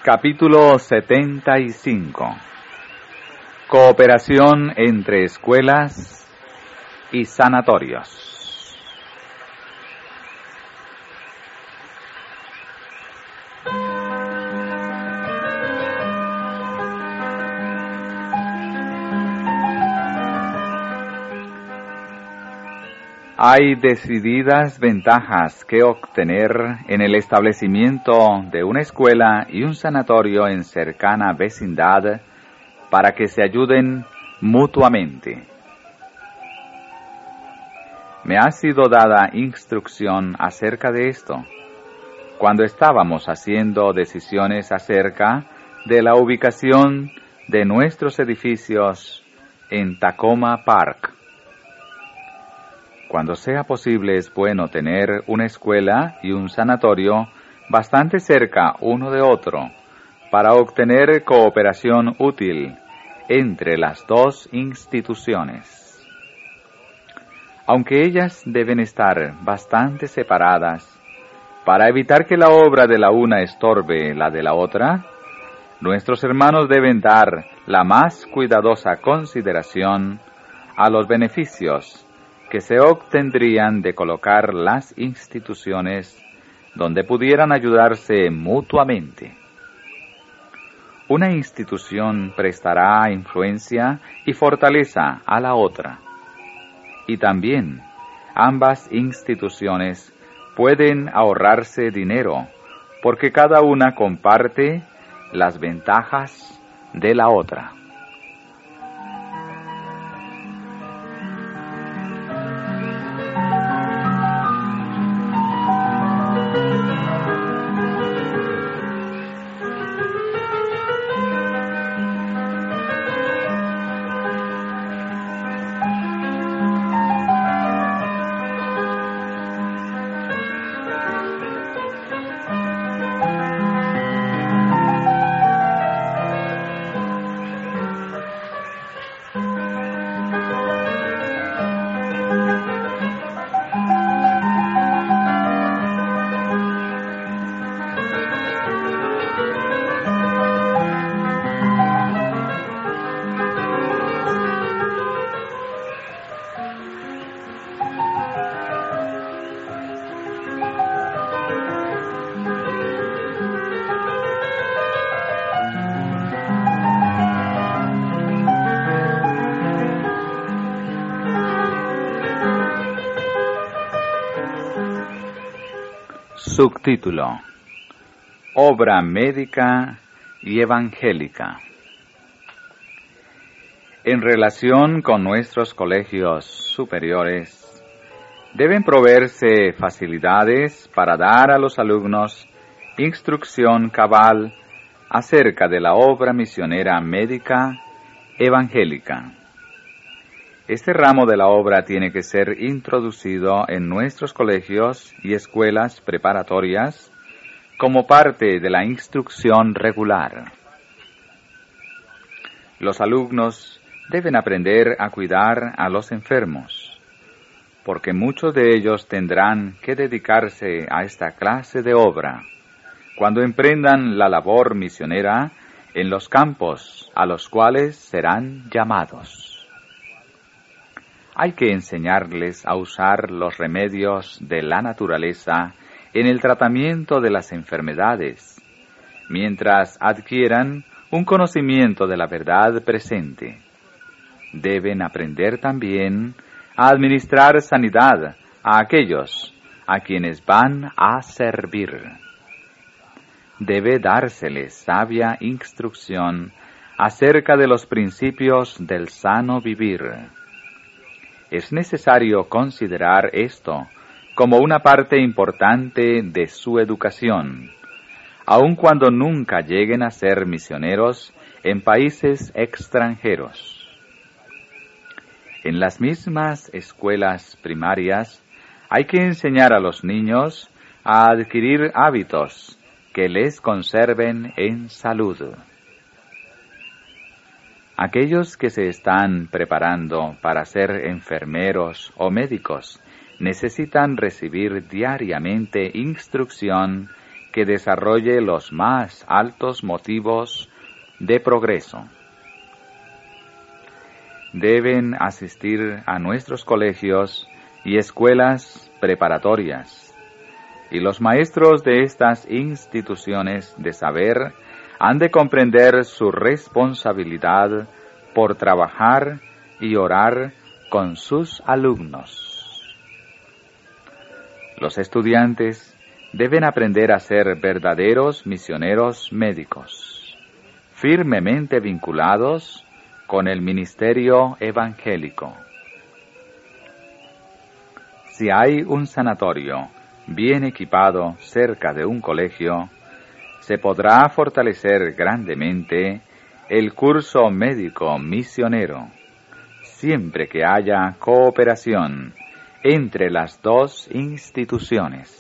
Capítulo 75. Cooperación entre escuelas y sanatorios. Hay decididas ventajas que obtener en el establecimiento de una escuela y un sanatorio en cercana vecindad para que se ayuden mutuamente. Me ha sido dada instrucción acerca de esto cuando estábamos haciendo decisiones acerca de la ubicación de nuestros edificios en Takoma Park. Cuando sea posible es bueno tener una escuela y un sanatorio bastante cerca uno de otro para obtener cooperación útil entre las dos instituciones. Aunque ellas deben estar bastante separadas para evitar que la obra de la una estorbe la de la otra, nuestros hermanos deben dar la más cuidadosa consideración a los beneficios que se obtendrían de colocar las instituciones donde pudieran ayudarse mutuamente. Una institución prestará influencia y fortaleza a la otra, y también ambas instituciones pueden ahorrarse dinero porque cada una comparte las ventajas de la otra. Subtítulo: Obra médica y evangélica. En relación con nuestros colegios superiores, deben proveerse facilidades para dar a los alumnos instrucción cabal acerca de la obra misionera médica evangélica. Este ramo de la obra tiene que ser introducido en nuestros colegios y escuelas preparatorias como parte de la instrucción regular. Los alumnos deben aprender a cuidar a los enfermos, porque muchos de ellos tendrán que dedicarse a esta clase de obra cuando emprendan la labor misionera en los campos a los cuales serán llamados. Hay que enseñarles a usar los remedios de la naturaleza en el tratamiento de las enfermedades, mientras adquieran un conocimiento de la verdad presente. Deben aprender también a administrar sanidad a aquellos a quienes van a servir. Debe dárseles sabia instrucción acerca de los principios del sano vivir. Es necesario considerar esto como una parte importante de su educación, aun cuando nunca lleguen a ser misioneros en países extranjeros. En las mismas escuelas primarias hay que enseñar a los niños a adquirir hábitos que les conserven en salud. Aquellos que se están preparando para ser enfermeros o médicos necesitan recibir diariamente instrucción que desarrolle los más altos motivos de progreso. Deben asistir a nuestros colegios y escuelas preparatorias, y los maestros de estas instituciones de saber han de comprender su responsabilidad por trabajar y orar con sus alumnos. Los estudiantes deben aprender a ser verdaderos misioneros médicos, firmemente vinculados con el ministerio evangélico. Si hay un sanatorio bien equipado cerca de un colegio, se podrá fortalecer grandemente el curso médico misionero, siempre que haya cooperación entre las dos instituciones.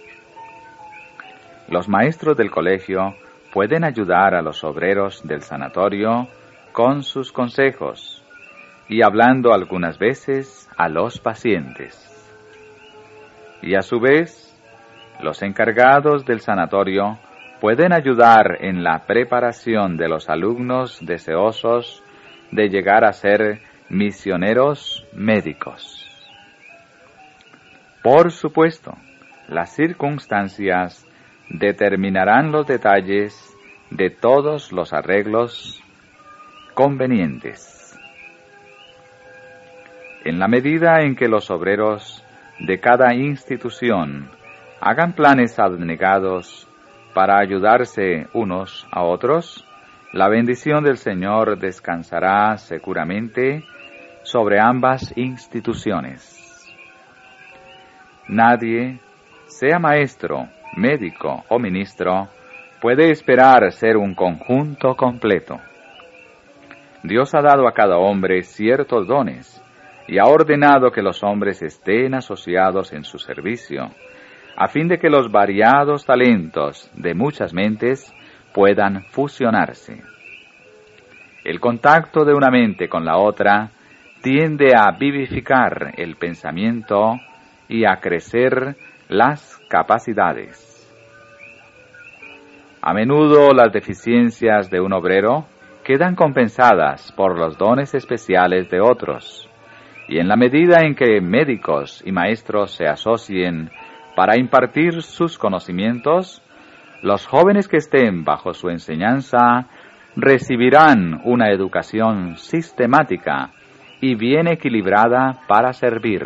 Los maestros del colegio pueden ayudar a los obreros del sanatorio con sus consejos y hablando algunas veces a los pacientes. Y a su vez, los encargados del sanatorio pueden ayudar en la preparación de los alumnos deseosos de llegar a ser misioneros médicos. Por supuesto, las circunstancias determinarán los detalles de todos los arreglos convenientes. En la medida en que los obreros de cada institución hagan planes abnegados para ayudarse unos a otros, la bendición del Señor descansará seguramente sobre ambas instituciones. Nadie, sea maestro, médico o ministro, puede esperar ser un conjunto completo. Dios ha dado a cada hombre ciertos dones y ha ordenado que los hombres estén asociados en su servicio, a fin de que los variados talentos de muchas mentes puedan fusionarse. El contacto de una mente con la otra tiende a vivificar el pensamiento y a crecer las capacidades. A menudo las deficiencias de un obrero quedan compensadas por los dones especiales de otros, y en la medida en que médicos y maestros se asocien para impartir sus conocimientos, los jóvenes que estén bajo su enseñanza recibirán una educación sistemática y bien equilibrada para servir.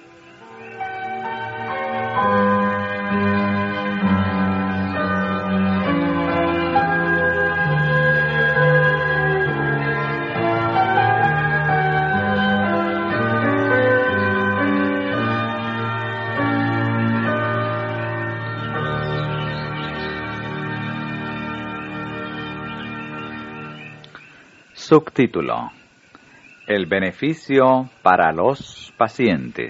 Subtítulo: El beneficio para los pacientes.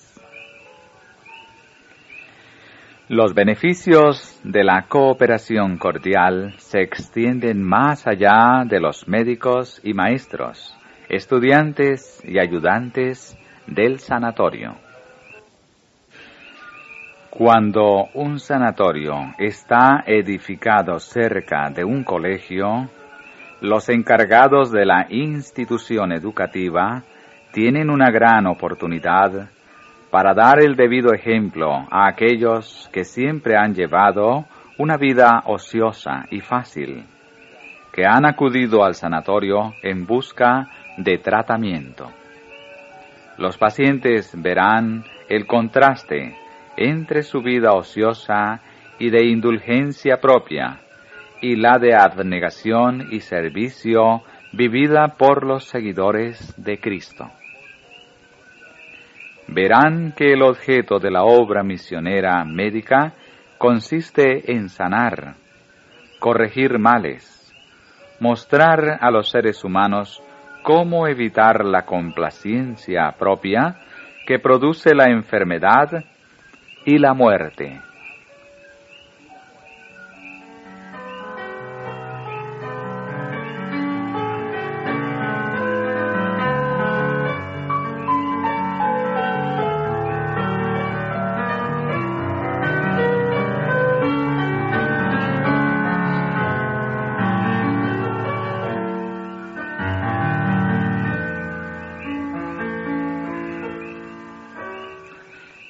Los beneficios de la cooperación cordial se extienden más allá de los médicos y maestros, estudiantes y ayudantes del sanatorio. Cuando un sanatorio está edificado cerca de un colegio, los encargados de la institución educativa tienen una gran oportunidad para dar el debido ejemplo a aquellos que siempre han llevado una vida ociosa y fácil, que han acudido al sanatorio en busca de tratamiento. Los pacientes verán el contraste entre su vida ociosa y de indulgencia propia y la de abnegación y servicio vivida por los seguidores de Cristo. Verán que el objeto de la obra misionera médica consiste en sanar, corregir males, mostrar a los seres humanos cómo evitar la complacencia propia que produce la enfermedad y la muerte.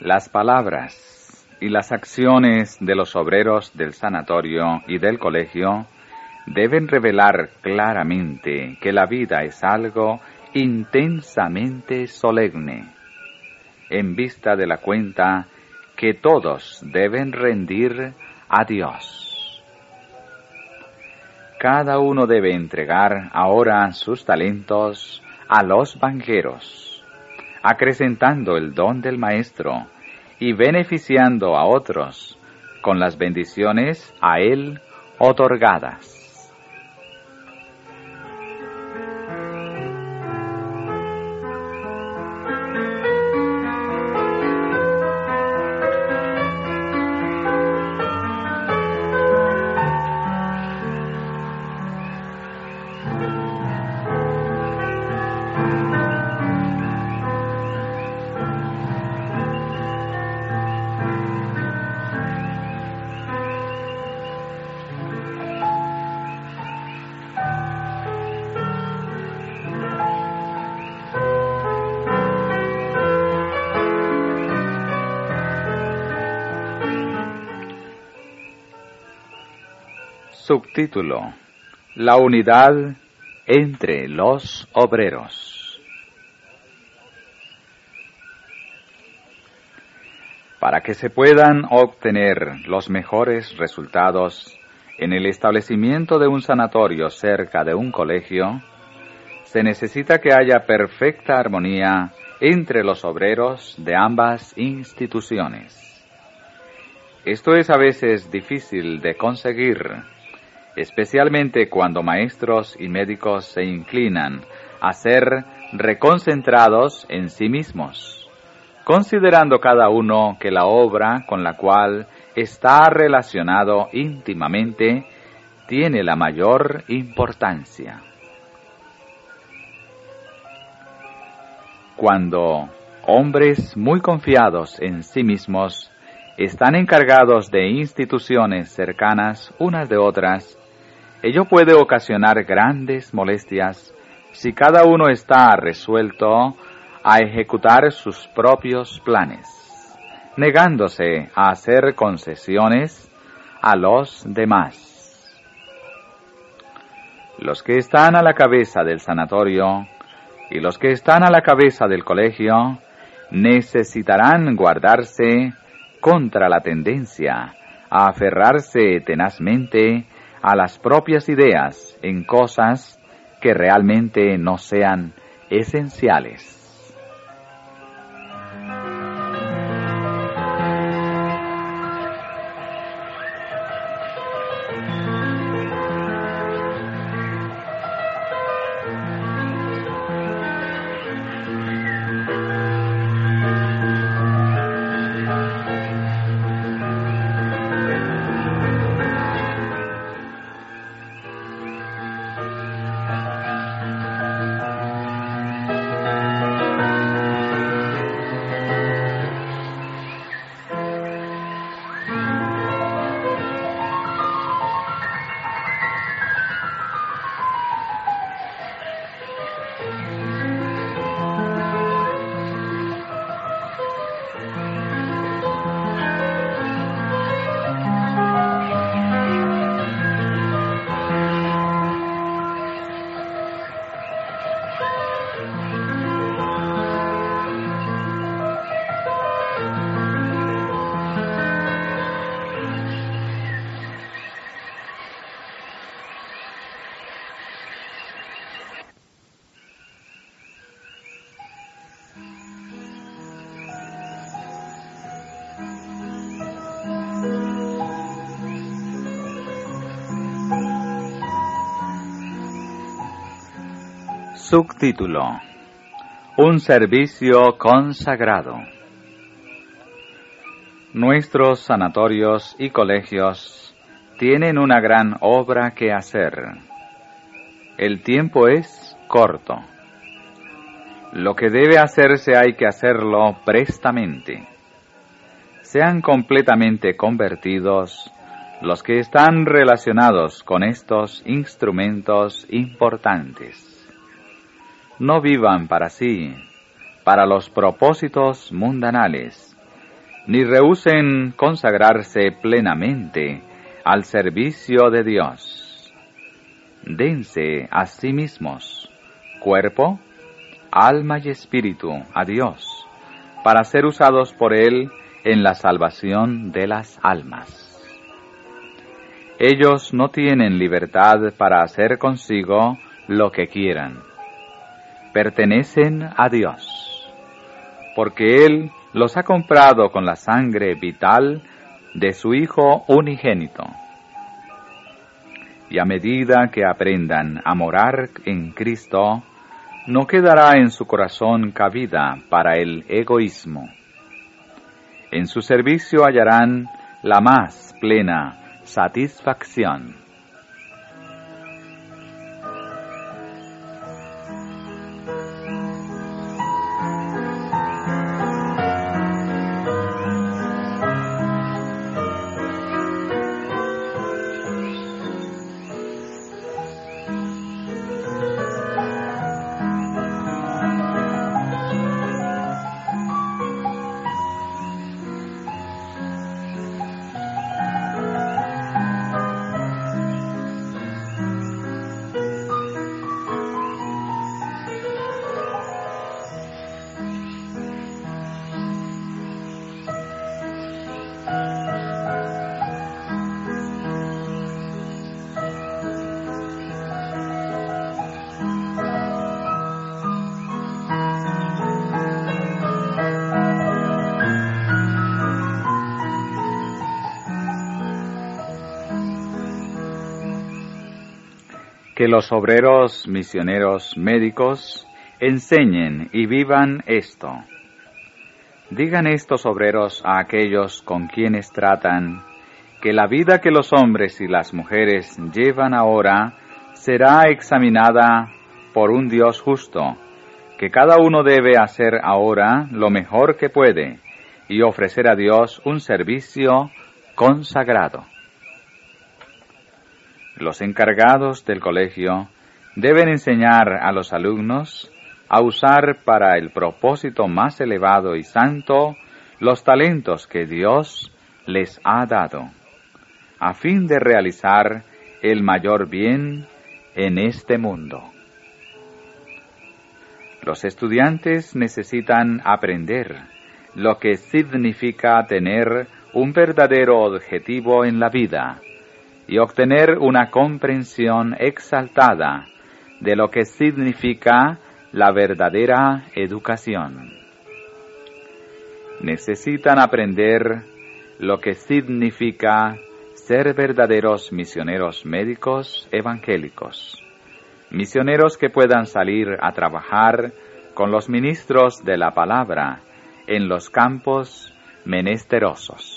Las palabras y las acciones de los obreros del sanatorio y del colegio deben revelar claramente que la vida es algo intensamente solemne, en vista de la cuenta que todos deben rendir a Dios. Cada uno debe entregar ahora sus talentos a los banqueros, acrecentando el don del maestro y beneficiando a otros con las bendiciones a él otorgadas. Subtítulo: La unidad entre los obreros. Para que se puedan obtener los mejores resultados en el establecimiento de un sanatorio cerca de un colegio, se necesita que haya perfecta armonía entre los obreros de ambas instituciones. Esto es a veces difícil de conseguir, especialmente cuando maestros y médicos se inclinan a ser reconcentrados en sí mismos, considerando cada uno que la obra con la cual está relacionado íntimamente tiene la mayor importancia. Cuando hombres muy confiados en sí mismos están encargados de instituciones cercanas unas de otras, ello puede ocasionar grandes molestias si cada uno está resuelto a ejecutar sus propios planes, negándose a hacer concesiones a los demás. Los que están a la cabeza del sanatorio y los que están a la cabeza del colegio necesitarán guardarse contra la tendencia a aferrarse tenazmente a las propias ideas en cosas que realmente no sean esenciales. Subtítulo: Un servicio consagrado. Nuestros sanatorios y colegios tienen una gran obra que hacer. El tiempo es corto. Lo que debe hacerse hay que hacerlo prestamente. Sean completamente convertidos los que están relacionados con estos instrumentos importantes. No vivan para sí, para los propósitos mundanales, ni rehúsen consagrarse plenamente al servicio de Dios. Dense a sí mismos, cuerpo, alma y espíritu, a Dios, para ser usados por Él en la salvación de las almas. Ellos no tienen libertad para hacer consigo lo que quieran. Pertenecen a Dios, porque Él los ha comprado con la sangre vital de su Hijo unigénito. Y a medida que aprendan a morar en Cristo, no quedará en su corazón cabida para el egoísmo. En su servicio hallarán la más plena satisfacción. Que los obreros misioneros médicos enseñen y vivan esto. Digan estos obreros a aquellos con quienes tratan que la vida que los hombres y las mujeres llevan ahora será examinada por un Dios justo, que cada uno debe hacer ahora lo mejor que puede y ofrecer a Dios un servicio consagrado. Los encargados del colegio deben enseñar a los alumnos a usar para el propósito más elevado y santo los talentos que Dios les ha dado, a fin de realizar el mayor bien en este mundo. Los estudiantes necesitan aprender lo que significa tener un verdadero objetivo en la vida y obtener una comprensión exaltada de lo que significa la verdadera educación. Necesitan aprender lo que significa ser verdaderos misioneros médicos evangélicos, misioneros que puedan salir a trabajar con los ministros de la palabra en los campos menesterosos.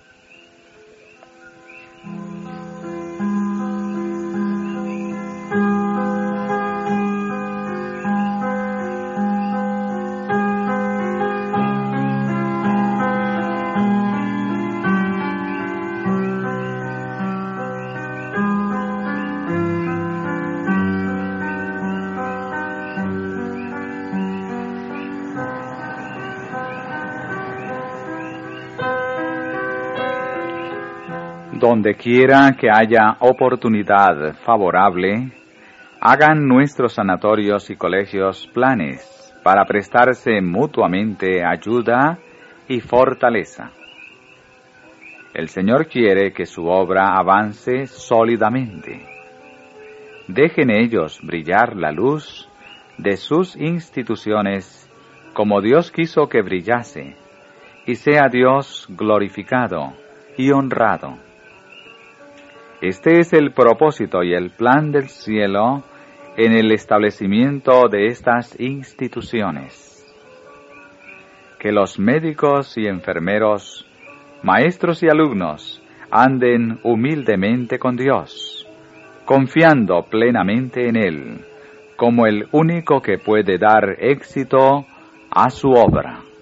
Donde quiera que haya oportunidad favorable, hagan nuestros sanatorios y colegios planes para prestarse mutuamente ayuda y fortaleza. El Señor quiere que su obra avance sólidamente. Dejen ellos brillar la luz de sus instituciones como Dios quiso que brillase, y sea Dios glorificado y honrado. Este es el propósito y el plan del cielo en el establecimiento de estas instituciones. Que los médicos y enfermeros, maestros y alumnos anden humildemente con Dios, confiando plenamente en Él, como el único que puede dar éxito a su obra.